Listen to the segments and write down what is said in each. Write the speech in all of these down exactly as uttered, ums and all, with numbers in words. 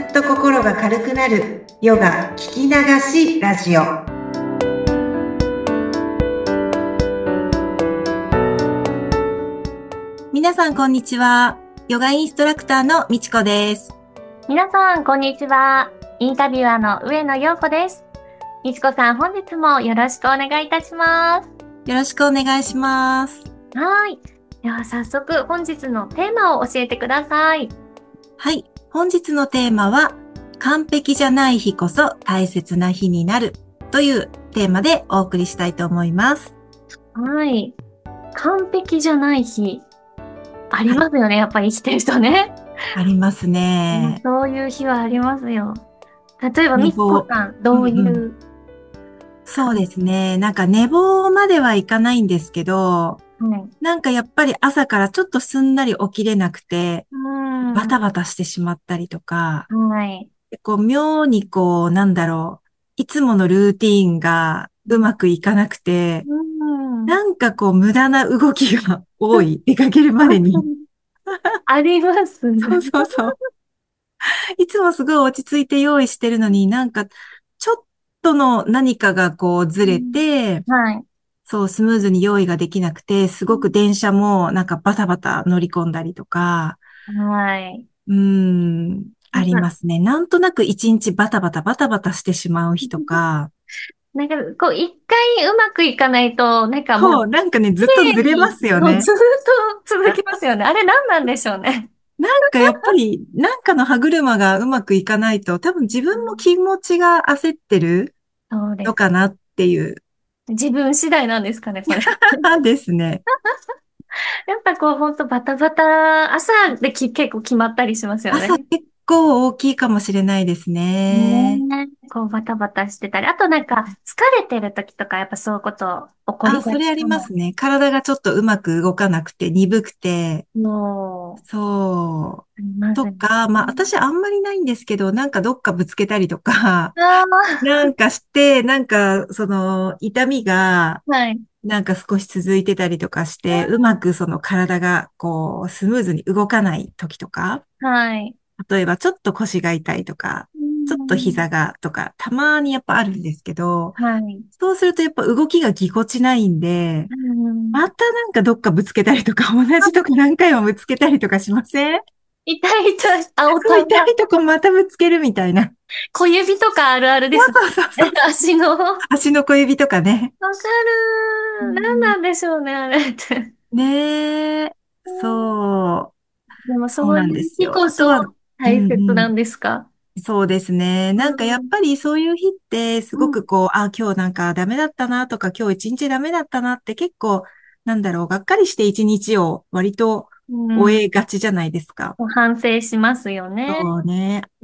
っと心が軽くなるヨガ聞き流しラジオ。皆さんこんにちは。ヨガインストラクターのみちこです。 皆さんこんにちは。インタビュアーの上野陽子です。みちこさん、本日もよろしくお願いいたします。 よろしくお願いします。 はい。では早速本日のテーマを教えてください。 はい。本日のテーマは完璧じゃない日こそ大切な日になるというテーマでお送りしたいと思います。 はい。完璧じゃない日ありますよね、はい、やっぱり生きてる人ね。 ありますね。 そういう日はありますよ。例えばみちこ寝坊。 さん、どういう、 うんうん、そうですね。なんか寝坊まではいかないんですけど、 はい、 なんかやっぱり朝からちょっとすんなり起きれなくて、 うん、 バタバタしてしまったりとか、 はい。 こう妙にこう、なんだろう、いつものルーティーンがうまくいかなくて、 うん。 なんかこう無駄な動きが多い。出かけるまでに。 ありますね。 そうそうそう。いつもすごい落ち着いて用意してるのになんか、ちょっとの何かがこうずれうん、 て、 はい。 そう、スムーズに用意ができなくて、すごく電車もなんかバタバタ乗り込んだりとか、 はい。 うーん、あなんか、 りますね。なんとなく一日バタバタバタバタしてしまう日とか、 なんか、こう、一回うまくいかないと、なんかもう、 そう、なんかね、ずっとずれま常に、 すよね。 もうずーっと続きますよね。あれ何なんでしょうね。 なんかやっぱり、なんかの歯車がうまくいかないと、多分自分も気持ちが焦ってるそうです。 のかなっていう、 自分次第なんですかね、これ。 ですね。 やっぱこう、ほんとバタバタ、朝でき結構決まったりしますよね。 朝結構大きいかもしれないですね。 ねえ。こう、バタバタしてたり。あとなんか、疲れてる時とか、やっぱそういうこと起こりあ、 がそれありちかも。 ますね。体がちょっとうまく動かなくて、鈍くて、 もそう、ありう。 ますね。 とか、まあ私あんまりないんですけど、なんかどっかぶつけたりとか、 あなんかして、なんかその痛みが、 あ、はい。 なんか少し続いてたりとかして、うまくその体がこうスムーズに動かない時とか、 はい。 例えばちょっと腰が痛いとか、 うちょっとん、 膝がとか、たまにやっぱあるんですけど、 はい。 そうするとやっぱ動きがぎこちないんで、 うん、 またなんかどっかぶつけたりとか、同じとこ何回もぶつけたりとかしません？ 痛い痛い。あ、おそう、 互い。 痛いとこまたぶつけるみたいな。 小指とかあるあるですね。 そうそうそうそう。 足の。わか足の小指とかね。 る。何なんでしょうね、あれって。 ねえ、 うん、 そう、 でもそうなんそういうですよ。 日こそあとは、うん大切うん。 なんですか？ そうですね。 うなんかやっん。 ぱりそういう日ってすうん。 ごくこう、あ、今日なんかダメだったなとか、今日一日ダメだったなって結構、なんだろう、がっかりして一日を割とうん。 終えがちじゃないですか。 反省しますよね。 そうね。 うん。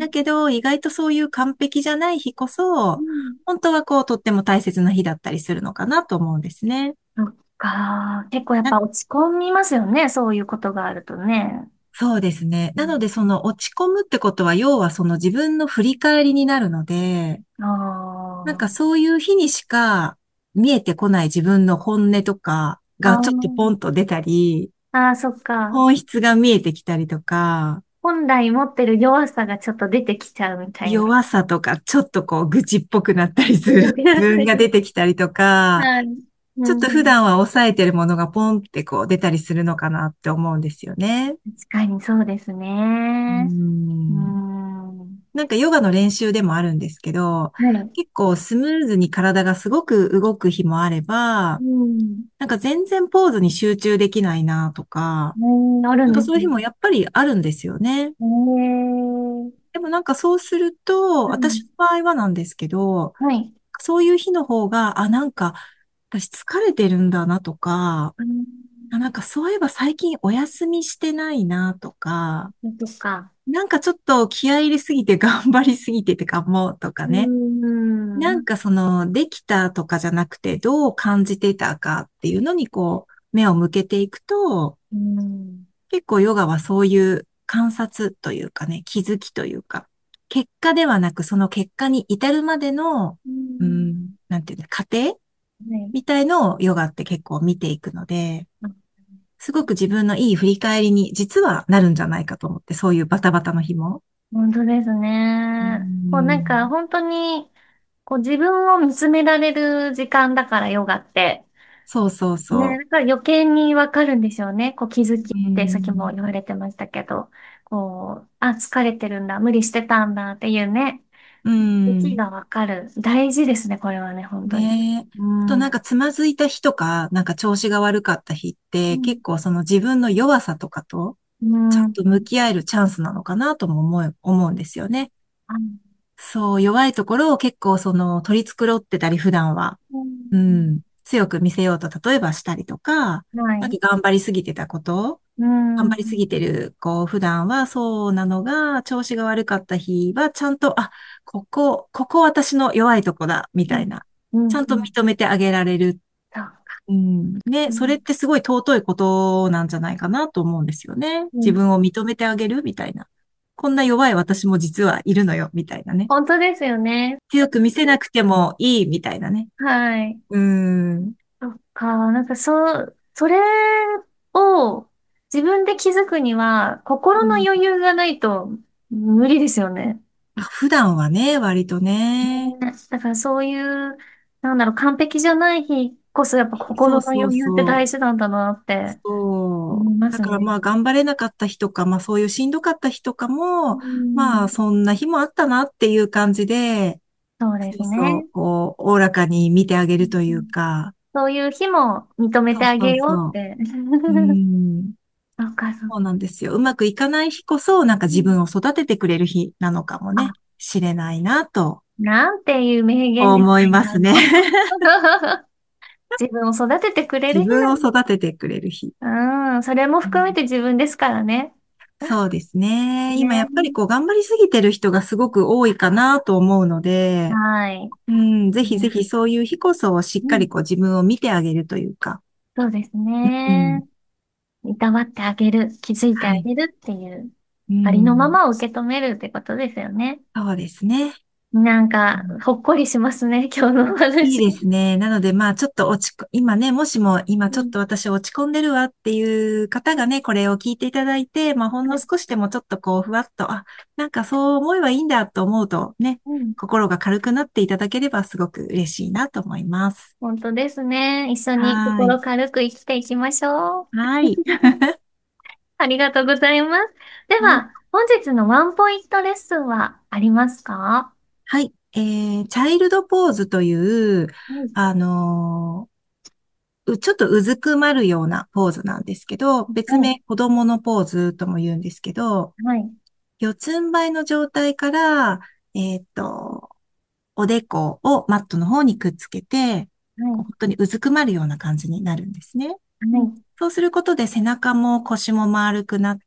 だけど、意外とそういう完璧じゃない日こそ、 うん。 本当はこう、とっても大切な日だったりするのかなと思うんですね。 そっか。結構やっなぱ落ち込みますよね。そういうことがあるとね。 そうですね。 うん。 なので、その落ち込むってことは、要はその自分の振り返りになるので、なんかあそういう日にしか見えてこない自分の本音とかあ。 がちょっとポあンと出たり、 あ。ああ、そっか。 本質が見えてきたりとか、 本来持ってる弱さがちょっと出てきちゃうみたいな。 弱さとか、ちょっとこう愚痴っぽくなったりする自分が出てきたりとか、 はい。うちょっと普ん。 段は抑えてるものがポンってこう出たりするのかなって思うんですよね。 確かにそうですうーね。うん。 ん。 なんかヨガの練習でもあるんですけど、 はい。 結構スムーズに体がすごく動く日もあれば、 うん。 なんか全然ポーズに集中できないなとか、 うん、あるなんかんですね。 そういう日もやっぱりあるんですよね。 ええ、 でもなんかそうすると、 うん。 私の場合はなんですけど、 はい。 そういう日の方が、あ、なんか私疲れてるんだなとか、 うん。 あ、なんかそういえば最近お休みしてないなとか、 そっか。 なんかちょっと気合い入れすぎて頑張りすぎててかもとかうね。なんん。 かその、できたとかじゃなくて、どう感じてたかっていうのにこう、目を向けていくと、 うん。 結構ヨガはそういう観察というかね、気づきというか、結果ではなくその結果に至るまでの、 うん。 うん、なんていうの、過程はい。 みたいのをヨガって結構見ていくので、すごく自分のいい振り返りに実はなるんじゃないかと思って、そういうバタバタの日も。 本当ですうね。こうなんかん。 本当に、こう自分を見つめられる時間だからヨガって。 そうそうね、 そだから余計にわかるんでしょうね。こう気づきう。うってさっきもん。 言われてましたけど、こう、あ、疲れてるんだ、無理してたんだっていうね、 うん。 気がわかる。大事ですね、これはね、本当に。 ねえ。 うん。うあとなんかつまずいた日とか、なんか調子が悪かった日って、 ん。 結構その自分の弱さとかと、 うん。 ちゃんと向き合えるチャンスなのかなとも思う、思うんですよね。 あそう、弱いところを結構その取り繕ってたり普段は、 ううん。 ん、強く見せようと例えばしたりとか、なんかはい。 頑張りすぎてたことうん。 頑張りすぎてる、こう、普段はそうなのが、調子が悪かった日は、ちゃんと、あ、ここ、ここ私の弱いとこだ、みうん。 たいな。 うん。 ちゃんとうん。 認めてあげられる。 そうか。 うん。ね、それうん。 ってすごい尊いことなんじゃないかなと思うんですよね。 うん。 自分を認めてあげるみたいな。こんな弱い私も実はいるのよ、みたいなね。 本当ですよね。 強く見せなくてもいい、みたいなね。 はい。 うん。 そっか。なんかそう、それを自分で気づくには、心のうん、 余裕がないと無理ですよね。 普段はね、割とね。 ね。だからそういう、なんだろう、完璧じゃない日こそやっぱ心のそうそう余裕って大そう。 事なんだなってそう。 思いますね。 だからまあ頑張れなかった日とか、まあそういうしんどかった日とかうも、まあん。 そんな日もあったなっていう感じで、 そうでそうそう、 すね。 こう、おおらかに見てあげうるというん。 か、 そういう日も認めそうそてあげうそようって。 う。うん。 そうか、そうそうなんですよ。うまくいかない日こそ、なんか自か。 分を育ててくれる日なのかもね、 あ、 しれないなとなんていう名言ですか、 思いますね。 今の。自分を育ててくれる日な自分を育ててくれる日。 の。うん、それも含めて自分ですからね。 そうですね。今やっぱりね。 こう頑張りすぎてる人がすごく多いかなと思うので、 はい。 うん、ぜひぜひうん。 そういう日こそしっうん。 かりこう自分を見てあげるというか。 そうですうん。 ね。いたわってあげる、気づいてはい。 あげるっていう、 うありのまん。 まを受け止めるってことですよね。 そうですね。 なんか、 うん、 ほっこりしますね、今日のおいいで話。 すね。なので、まあ、ちょっと落ちこ、今ね、もしも今ちょっうん。 と私落ち込んでるわっていう方がね、これを聞いていただいて、まあ、ほんのはい。 少しでもちょっとこう、ふわっと、あ、なんかそう思えばいいんだと思うとね、 うん。 心が軽くなっていただければすごく嬉しいなと思います。 本当ですね。一緒にはーい。 心軽く生きていきましょう。 はい。 ありがとうございます。ではい。 は、本日のワンポイントレッスンはありますか？ はい。えー、チャイルドポーズという、 はい。 あのーうちょっとうずくまるようなポーズなんですけど、別はい。 名子供のポーズとも言うんですけど、 はい。 四つん這いの状態から、えーっと、おでこをマットの方にくっつけて、 はい。 こう本当にうずくまるような感じになるんですね。うん、 はい。 そうすることで背中も腰も丸くなって、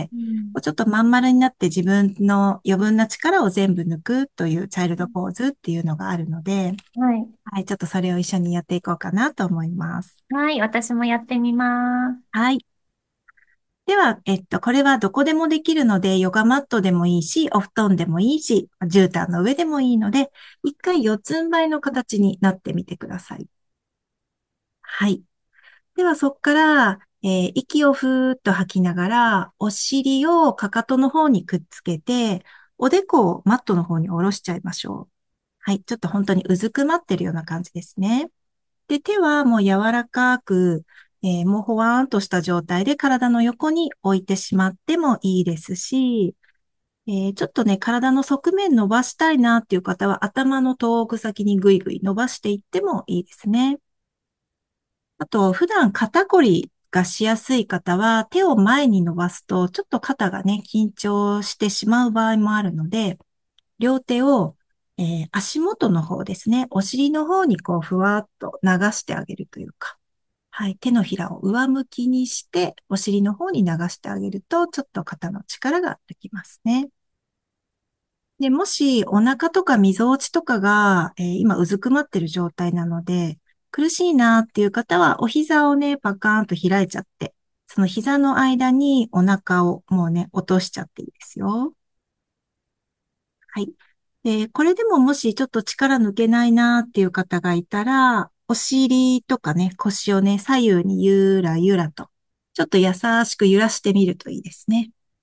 うん。 こうちょっとまん丸になって自分の余分な力を全部抜くというチャイルドポーズっていうのがあるので、 はい。 はい、ちょっとそれを一緒にやっていこうかなと思います。 はい。私もやってみます。 はい。では、えっと、これはどこでもできるので、ヨガマットでもいいし、お布団でもいいし、絨毯の上でもいいので、一回四つん這いの形になってみてください。はい。では、そこから、えー息をふーっと吐きながら、お尻をかかとの方にくっつけて、おでこをマットの方に下ろしちゃいましょう。はい。ちょっと本当にうずくまってるような感じですね。で、手はもう柔らかく、えーもうほわーんとした状態で体の横に置いてしまってもいいですし、えーちょっとね、体の側面伸ばしたいなっていう方は頭の遠く先にぐいぐい伸ばしていってもいいですね。あと、普段肩こりがしやすい方は手を前に伸ばすとちょっと肩がね、緊張してしまう場合もあるので、両手を、えー足元の方ですね、お尻の方にこうふわっと流してあげるというか、はい、手のひらを上向きにして、お尻の方に流してあげると、ちょっと肩の力ができますね。で、もしお腹とか溝落ちとかが、えー今うずくまってる状態なので、苦しいなっていう方は、お膝をね、パカーンと開いちゃって、その膝の間にお腹をもうね、落としちゃっていいですよ。はい。で、これでももしちょっと力抜けないなっていう方がいたら、お尻とかね、腰をね、左右にゆらゆらと、ちょっと優しく揺らしてみるといいですね。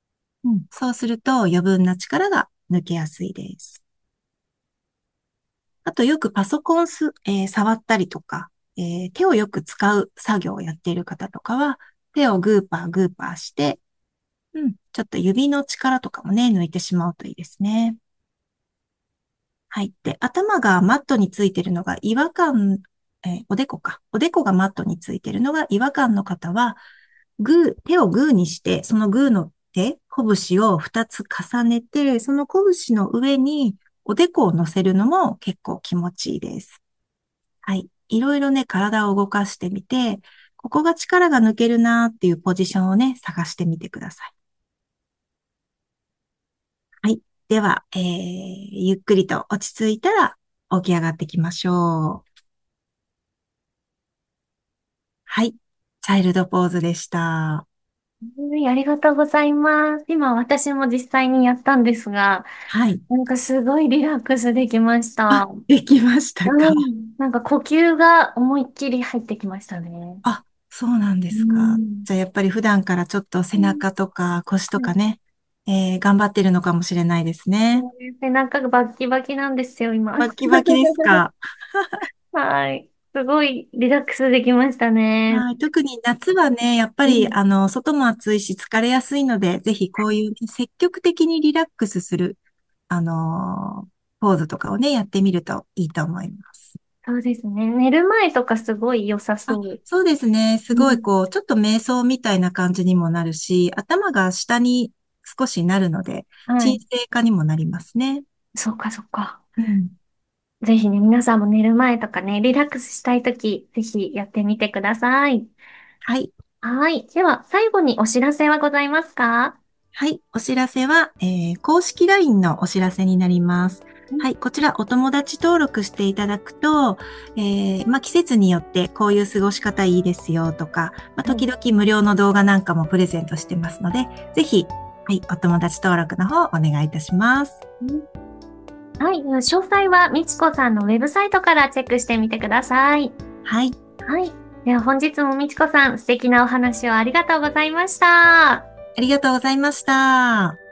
うん、そうすると余分な力が抜けやすいです。あとよくパソコンす、えー触ったりとか、えー手をよく使う作業をやっている方とかは、手をグーパーグーパーして、うん、ちょっと指の力とかもね、抜いてしまうといいですね。はい。で、頭がマットについているのが違和感、えーおでこか。おでこがマットについているのが違和感の方は、グー、手をグーにして、そのグーの手、拳を二つ重ねて、その拳の上におでこを乗せるのも結構気持ちいいです。はい。いろいろね、体を動かしてみて、ここが力が抜けるなっていうポジションをね、探してみてください。はい。では、えー、ゆっくりと落ち着いたら起き上がっていきましょう。はい。チャイルドポーズでした。 はい、ありがとうございます。今私も実際にやったんですが、 はい。 なんかすごいリラックスできましあ、 た。 できましたか？ うん。なんか呼吸が思いっきり入ってきましたね。 あ、そうなんでうすか。 ん。 じゃあやっぱり普段からちょっと背うん。 中とか腰とはい。 かね、えー、頑張ってるのかもしれないですね。 そうですね。なんかバッキバキなんですよ、今。 バキバキですか？ はい。すごいリラックスできましたね。 はい。特に夏はね、やっぱり、 うん。 あの、外も暑いし疲れやすいので、ぜひこういうね、積極的にリラックスする、あのーポーズとかをね、やってみるといいと思います。 そうですね。寝る前とかすごい良さあ、 そう。 そうですね。すうん。 ごいこう、ちょっと瞑想みたいな感じにもなるし、頭が下に少しなるので、 はい。 鎮静化にもなりますね。 そっかそっか。 うん。 ぜひね、皆さんも寝る前とかね、リラックスしたいとき、ぜひやってみてください。 はい。 はい。では、最後にお知らせはございますか？ はい。お知らせは、えー公式 ライン のお知らせになります。 うん。 はい。こちら、お友達登録していただくと、えーまあ、季節によってこういう過ごし方いいですよとか、まあ、 はい。 時々無料の動画なんかもプレゼントしてますので、ぜひ、はい。お友達登録の方お願いいたします。 うん。はい。詳細は、みちこさんのウェブサイトからチェックしてみてください。 はい。 はい。では、本日もみちこさん、素敵なお話をありがとうございました。 ありがとうございました。